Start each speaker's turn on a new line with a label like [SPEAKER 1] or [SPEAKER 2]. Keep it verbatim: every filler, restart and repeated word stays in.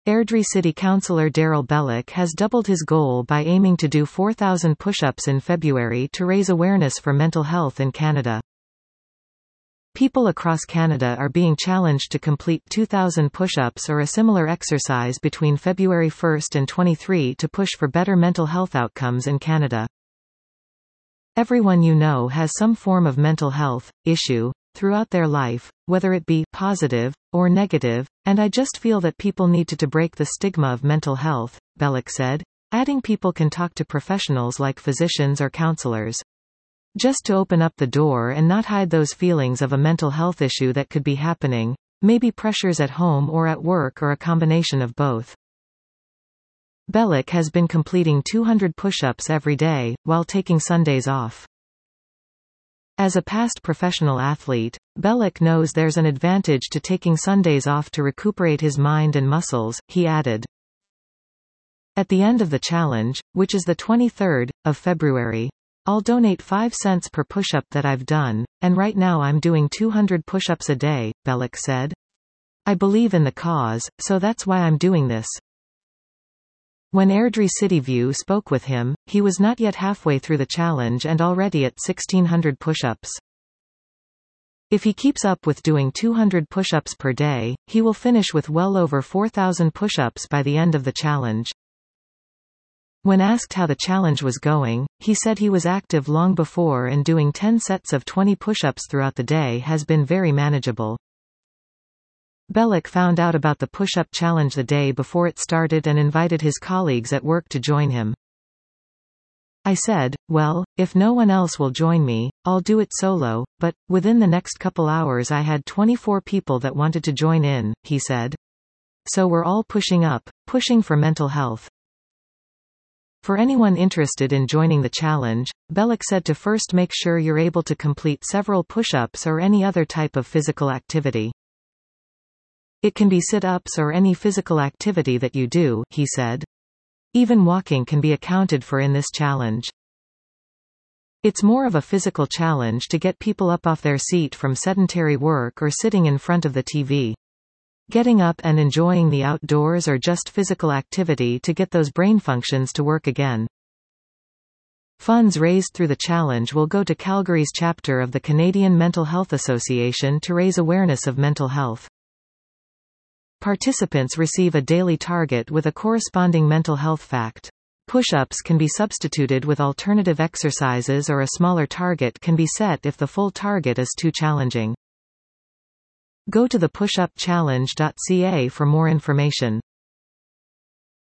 [SPEAKER 1] Airdrie City Councillor Daryl Bellick has doubled his goal by aiming to do four thousand push-ups in February to raise awareness for mental health in Canada. People across Canada are being challenged to complete two thousand push-ups or a similar exercise between February first and twenty-third to push for better mental health outcomes in Canada. Everyone you know has some form of mental health issue throughout their life, whether it be positive or negative, and I just feel that people need to, to break the stigma of mental health, Bellick said, adding people can talk to professionals like physicians or counselors. Just to open up the door and not hide those feelings of a mental health issue that could be happening, maybe pressures at home or at work or a combination of both. Bellick has been completing two hundred push-ups every day, while taking Sundays off. As a past professional athlete, Bellick knows there's an advantage to taking Sundays off to recuperate his mind and muscles, he added. At the end of the challenge, which is the twenty-third of February, I'll donate five cents per push-up that I've done, and right now I'm doing two hundred push-ups a day, Bellick said. I believe in the cause, so that's why I'm doing this. When Airdrie City View spoke with him, he was not yet halfway through the challenge and already at sixteen hundred push-ups. If he keeps up with doing two hundred push-ups per day, he will finish with well over four thousand push-ups by the end of the challenge. When asked how the challenge was going, he said he was active long before and doing ten sets of twenty push-ups throughout the day has been very manageable. Bellick found out about the push-up challenge the day before it started and invited his colleagues at work to join him. I said, well, if no one else will join me, I'll do it solo, but, within the next couple hours I had twenty-four people that wanted to join in, he said. So we're all pushing up, pushing for mental health. For anyone interested in joining the challenge, Bellick said to first make sure you're able to complete several push-ups or any other type of physical activity. It can be sit-ups or any physical activity that you do, he said. Even walking can be accounted for in this challenge. It's more of a physical challenge to get people up off their seat from sedentary work or sitting in front of the T V. Getting up and enjoying the outdoors or just physical activity to get those brain functions to work again. Funds raised through the challenge will go to Calgary's chapter of the Canadian Mental Health Association to raise awareness of mental health. Participants receive a daily target with a corresponding mental health fact. Push-ups can be substituted with alternative exercises or a smaller target can be set if the full target is too challenging. Go to the push up challenge dot c a for more information.